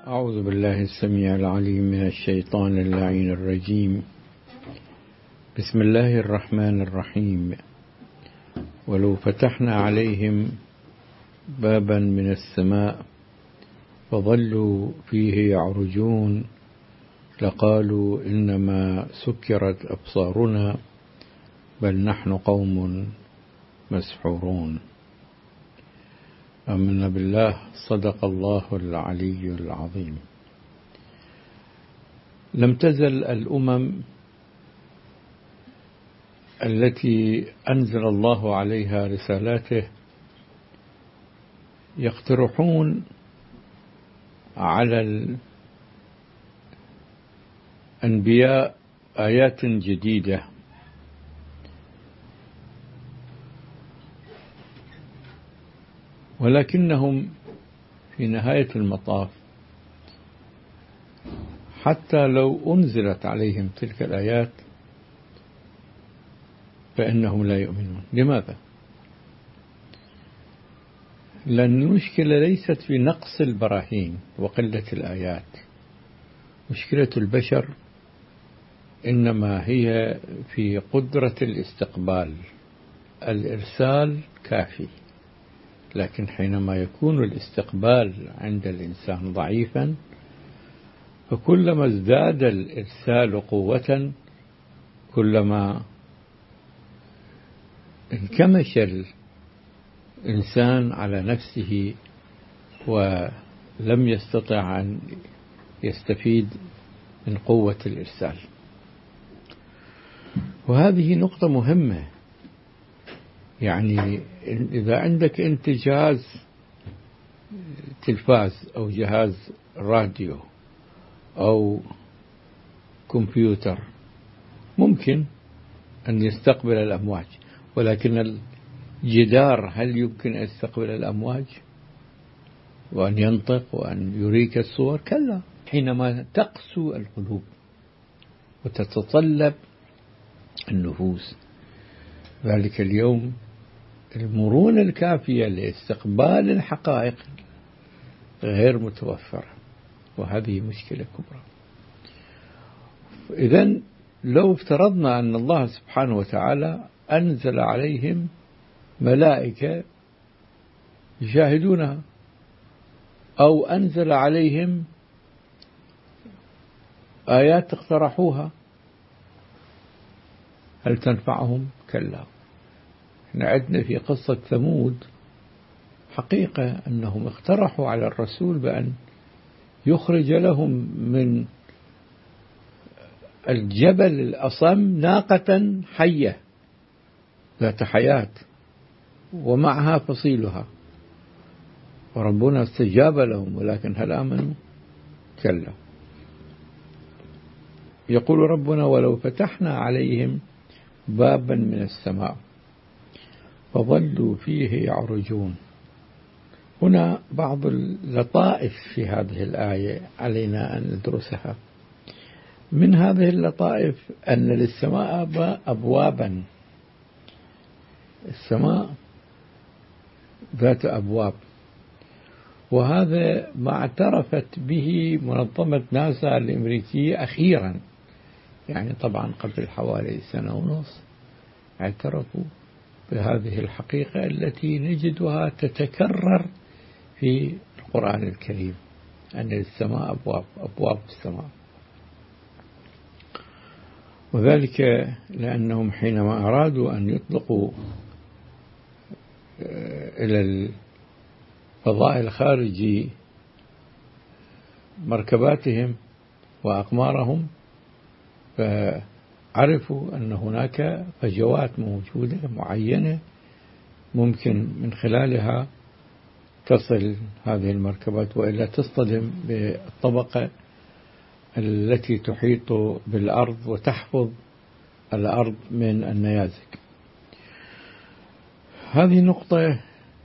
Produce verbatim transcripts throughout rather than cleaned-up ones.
أعوذ بالله السميع العليم من الشيطان اللعين الرجيم. بسم الله الرحمن الرحيم. ولو فتحنا عليهم بابا من السماء فظلوا فيه يعرجون لقالوا إنما سكرت أبصارنا بل نحن قوم مسحورون. آمنا بالله. صدق الله العلي العظيم. لم تزل الأمم التي أنزل الله عليها رسالاته يقترحون على الأنبياء آيات جديدة، ولكنهم في نهاية المطاف حتى لو أنزلت عليهم تلك الآيات فإنهم لا يؤمنون. لماذا؟ لأن المشكلة ليست في نقص البراهين وقلة الآيات. مشكلة البشر إنما هي في قدرة الاستقبال. الإرسال كافي، لكن حينما يكون الاستقبال عند الإنسان ضعيفا فكلما ازداد الإرسال قوة كلما انكمش الإنسان على نفسه ولم يستطع أن يستفيد من قوة الإرسال. وهذه نقطة مهمة. يعني إذا عندك أنت جهاز تلفاز أو جهاز راديو أو كمبيوتر ممكن أن يستقبل الأمواج، ولكن الجدار هل يمكن أن يستقبل الأمواج وأن ينطق وأن يريك الصور؟ كلا. حينما تقسو القلوب وتتطلب النفوس ذلك اليوم المرونة الكافية لاستقبال الحقائق غير متوفرة، وهذه مشكلة كبرى. إذن لو افترضنا أن الله سبحانه وتعالى أنزل عليهم ملائكة يشاهدونها أو أنزل عليهم آيات اقترحوها، هل تنفعهم؟ كلا. احنا عندنا في قصة ثمود حقيقة أنهم اقترحوا على الرسول بأن يخرج لهم من الجبل الأصم ناقة حية ذات حياة ومعها فصيلها، وربنا استجاب لهم، ولكن هل آمنوا؟ كلا. يقول ربنا: ولو فتحنا عليهم بابا من السماء فظلوا فيه يعرجون. هنا بعض اللطائف في هذه الآية علينا أن ندرسها. من هذه اللطائف أن للسماء أبوابا. السماء ذات أبواب، وهذا ما اعترفت به منظمة ناسا الأمريكية أخيرا، يعني طبعا قبل حوالي سنة ونص اعترفوا بهذه الحقيقة التي نجدها تتكرر في القرآن الكريم، أن للسماء أبواب، أبواب السماء. وذلك لأنهم حينما أرادوا أن يطلقوا إلى الفضاء الخارجي مركباتهم وأقمارهم فعرفوا أن هناك فجوات موجودة معينة ممكن من خلالها تصل هذه المركبات، وإلا تصطدم بالطبقة التي تحيط بالأرض وتحفظ الأرض من النيازك. هذه نقطة.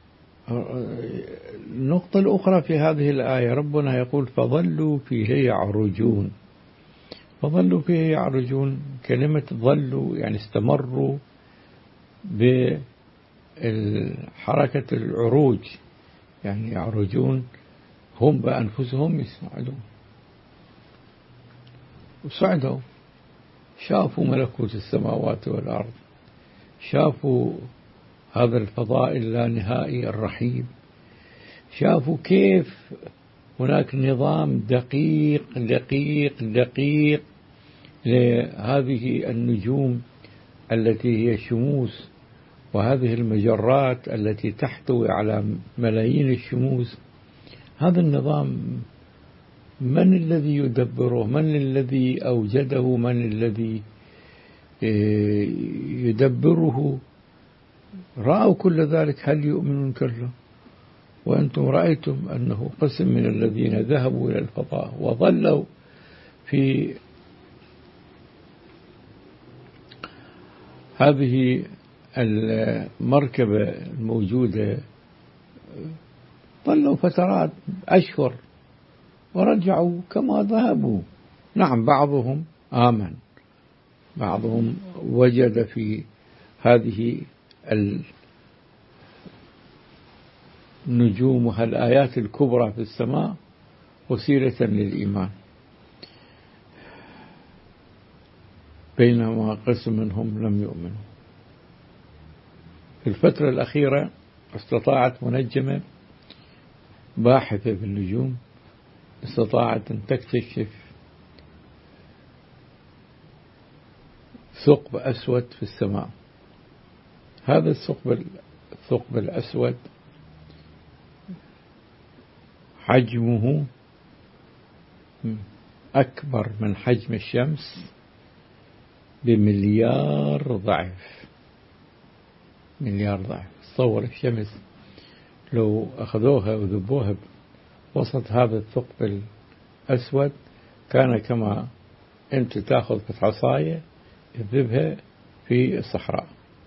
النقطة الأخرى في هذه الآية ربنا يقول: فظلوا فيه يعرجون. فظلوا فيه يعرجون، كلمة ظلوا يعني استمروا بحركة العروج، يعني يعرجون هم بأنفسهم يساعدون، وسعدوا، شافوا ملكوت السماوات والأرض، شافوا هذا الفضاء اللانهائي الرحيم، شافوا كيف هناك نظام دقيق دقيق دقيق لهذه النجوم التي هي الشموس، وهذه المجرات التي تحتوي على ملايين الشموس. هذا النظام من الذي يدبره؟ من الذي أوجده؟ من الذي يدبره؟ رأوا كل ذلك، هل يؤمنون كله؟ وأنتم رأيتم أنه قسم من الذين ذهبوا إلى الفضاء وظلوا في هذه المركبة الموجودة، ظلوا فترات أشهر ورجعوا كما ذهبوا. نعم، بعضهم آمن، بعضهم وجد في هذه النجوم والآيات الكبرى في السماء وسيلة للإيمان، بينما قسم منهم لم يؤمنوا. في الفترة الأخيرة استطاعت منجمة باحثة في النجوم استطاعت أن تكتشف ثقب أسود في السماء. هذا الثقب الثقب الأسود حجمه أكبر من حجم الشمس بمليار ضعف، مليار ضعف. تصور الشمس لو أخذوها وذبوها وسط هذا الثقب الأسود كان كما أنت تأخذ عصاية تذبها في الصحراء.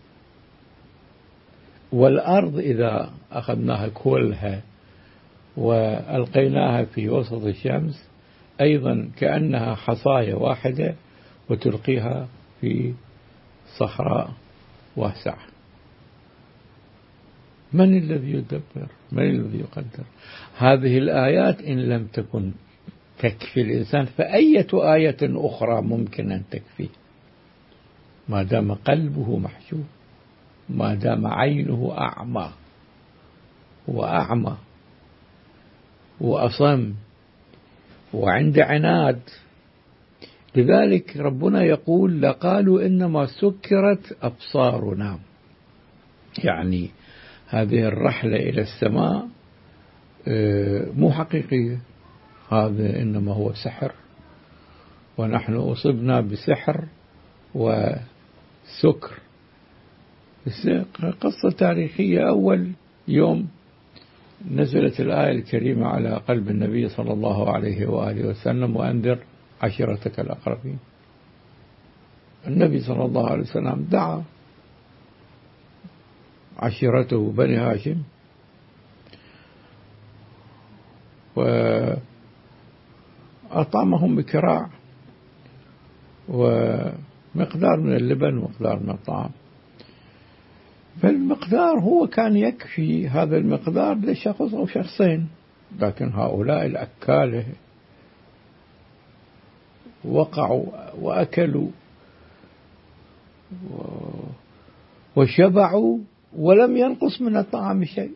والأرض إذا أخذناها كلها وألقيناها في وسط الشمس أيضا كأنها حصاية واحدة وتلقيها في صحراء واسعة. من الذي يدبر؟ من الذي يقدر؟ هذه الآيات إن لم تكن تكفي الإنسان فأية آية أخرى ممكن أن تكفي؟ ما دام قلبه محجوب، ما دام عينه أعمى وأعمى وأصم وعند عناد. لذلك ربنا يقول لقالوا إنما سكرت أبصارنا، يعني هذه الرحلة إلى السماء مو حقيقية، هذا إنما هو سحر، ونحن أصبنا بسحر وسكر. قصة تاريخية. أول يوم نزلت الآية الكريمة على قلب النبي صلى الله عليه وآله وسلم وأنذر عشيرتك الأقربين. النبي صلى الله عليه وسلم دعا عشيرته بني هاشم وأطعمهم بكراع ومقدار من اللبن ومقدار من الطعام، فالمقدار هو كان يكفي هذا المقدار لشخص أو شخصين. لكن هؤلاء الأكاله وقعوا وأكلوا وشبعوا ولم ينقص من الطعام شيء،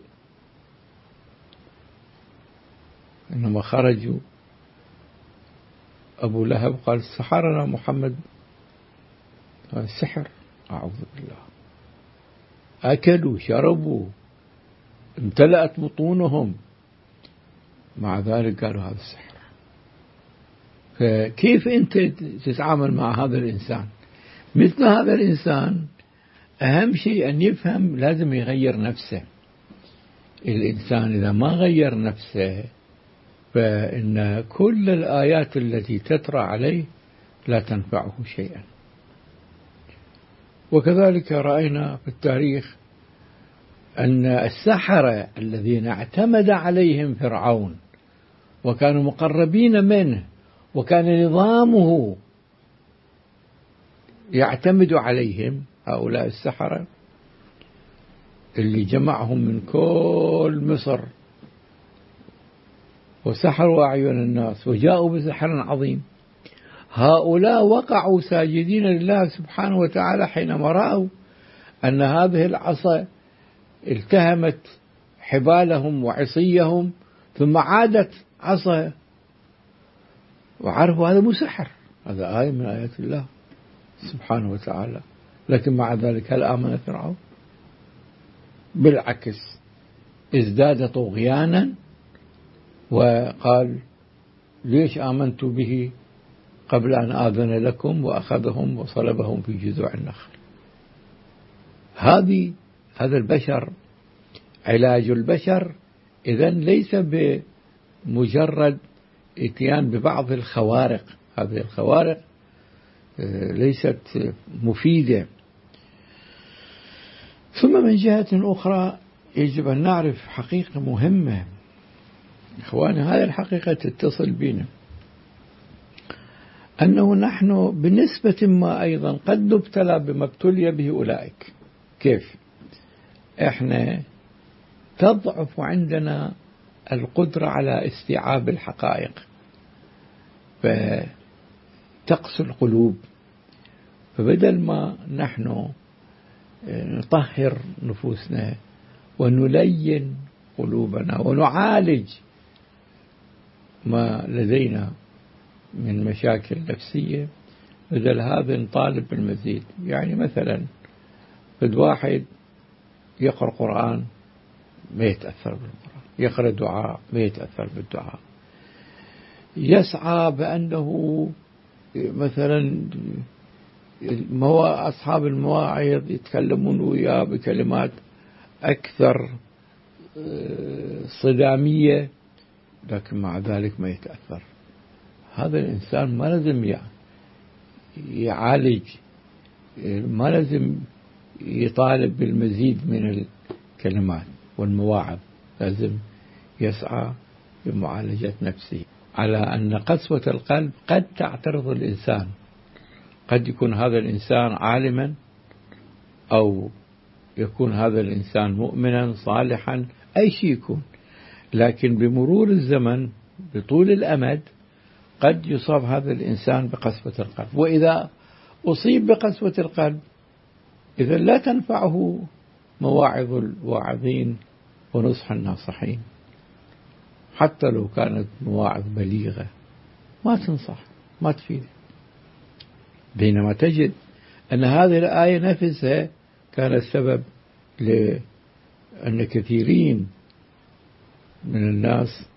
إنما خرجوا. أبو لهب قال سحرنا محمد، السحر، أعوذ بالله. أكلوا شربوا امتلأت بطونهم، مع ذلك قالوا هذا السحر. فكيف أنت تتعامل مع هذا الإنسان؟ مثل هذا الإنسان أهم شيء أن يفهم لازم يغير نفسه. الإنسان إذا ما غير نفسه فإن كل الآيات التي تترى عليه لا تنفعه شيئا. وكذلك رأينا في التاريخ أن السحرة الذين اعتمد عليهم فرعون وكانوا مقربين منه وكان نظامه يعتمد عليهم، هؤلاء السحرة اللي جمعهم من كل مصر وسحروا أعين الناس وجاءوا بسحر عظيم. هؤلاء وقعوا ساجدين لله سبحانه وتعالى حينما رأوا أن هذه العصا التهمت حبالهم وعصيهم ثم عادت عصا، وعرفوا هذا مو سحر، هذا آية من آيات الله سبحانه وتعالى. لكن مع ذلك هل آمن فرعون؟ بالعكس ازداد طغيانا وقال ليش آمنت به قبل أن آذن لكم، وأخذهم وصلبهم في جذوع النخل. هذه هذا البشر علاج البشر إذن ليس بمجرد اتيان ببعض الخوارق، هذه الخوارق ليست مفيدة. ثم من جهة أخرى يجب أن نعرف حقيقة مهمة إخواني، هذه الحقيقة تتصل بنا، أنه نحن بنسبة ما أيضا قد نبتلى بما ابتلي به أولئك. كيف؟ إحنا تضعف عندنا القدرة على استيعاب الحقائق فتقسو القلوب، فبدل ما نحن نطهر نفوسنا ونلين قلوبنا ونعالج ما لدينا من مشاكل نفسية، بدل هذا نطالب بالمزيد. يعني مثلا بد واحد يقرأ قرآن ما يتأثر بالقرآن، يقرأ دعاء ما يتأثر بالدعاء، يسعى بأنه مثلا أصحاب المواعظ يتكلمون وياه بكلمات أكثر صدامية، لكن مع ذلك ما يتأثر. هذا الإنسان ما لازم يعالج، ما لازم يطالب بالمزيد من الكلمات والمواعظ، لازم يسعى بمعالجة نفسه. على أن قسوة القلب قد تعترض الإنسان، قد يكون هذا الإنسان عالما أو يكون هذا الإنسان مؤمنا صالحا، أي شيء يكون، لكن بمرور الزمن بطول الأمد قد يصاب هذا الإنسان بقسوة القلب. وإذا أصيب بقسوة القلب إذا لا تنفعه مواعظ الواعظين ونصح الناصحين، حتى لو كانت مواعظ بليغة ما تنصح، ما تفيد. بينما تجد أن هذه الآية نفسها كانت سبب لأن كثيرين من الناس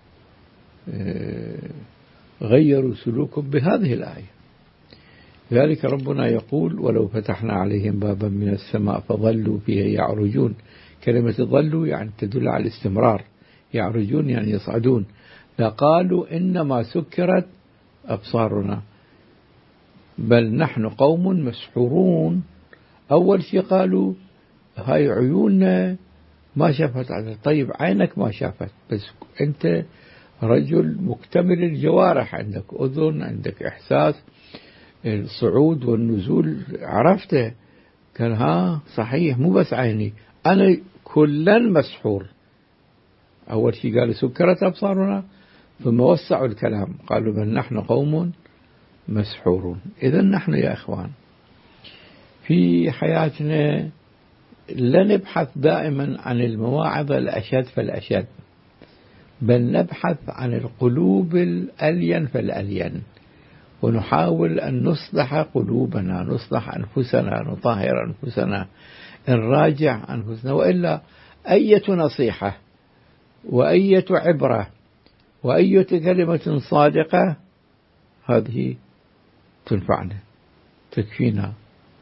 غيروا سلوكهم بهذه الآية. ذلك ربنا يقول ولو فتحنا عليهم بابا من السماء فظلوا فيه يعرجون. كلمة ظلوا يعني تدل على الاستمرار، يعرجون يعني يصعدون. لقالوا إنما سكرت أبصارنا بل نحن قوم مسحورون. أول شيء قالوا هاي عيوننا ما شافت عدل. طيب عينك ما شافت، بس أنت رجل مكتمل الجوارح، عندك أذن، عندك إحساس، الصعود والنزول عرفته. كان ها صحيح مو بس عيني، أنا كلا مسحور. أول شيء قالوا سكرت أبصارنا، ثم وسعوا الكلام قالوا بل نحن قوم مسحورون. إذا نحن يا أخوان في حياتنا لا نبحث دائما عن المواعظ الأشد فالأشد، بل نبحث عن القلوب الألين فالألين، ونحاول أن نصلح قلوبنا، نصلح أنفسنا، نطهر أنفسنا، نراجع أنفسنا. وإلا أية نصيحة وأية عبرة وأية كلمة صادقة هذه تنفعنا تكفينا.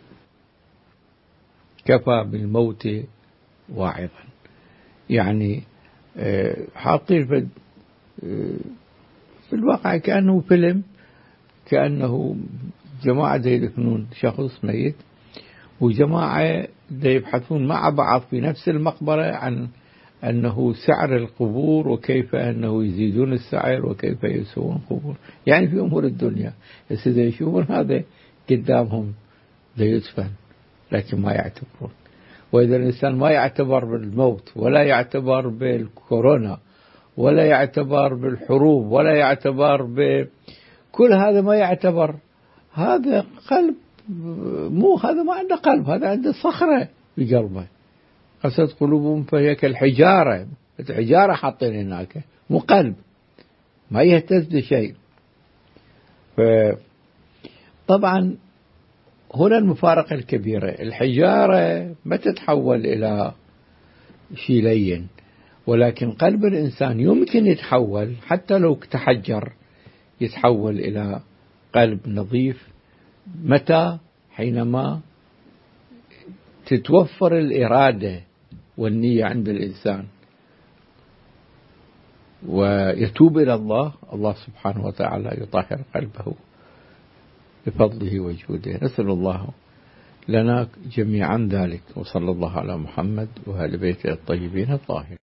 كفى بالموت واعظا. يعني حاطين في الواقع كأنه فيلم، كأنه جماعة يدفنون شخص ميت وجماعة يبحثون مع بعض في نفس المقبرة عن أنه سعر القبور وكيف أنه يزيدون السعر وكيف يسوون قبور، يعني في أمور الدنيا. إذا يشوفون هذا قدامهم ليدفن لكن ما يعتبرون. وإذا الإنسان ما يعتبر بالموت ولا يعتبر بالكورونا ولا يعتبر بالحروب ولا يعتبر بكل هذا، ما يعتبر. هذا قلب، مو هذا ما عنده قلب، هذا عنده صخرة في قلبه. قست قلوبهم فهي كالحجارة، الحجارة حاطين هناك، مو قلب، ما يهتز لشيء. طبعا هنا المفارقة الكبيرة، الحجارة ما تتحول إلى شيء لين، ولكن قلب الإنسان يمكن يتحول، حتى لو تحجر يتحول إلى قلب نظيف. متى؟ حينما تتوفر الإرادة والنية عند الإنسان ويتوب إلى الله، الله سبحانه وتعالى يطهر قلبه بفضله وجوده. نسأل الله لنا جميعا ذلك، وصلى الله على محمد وآل بيته الطيبين الطاهرين.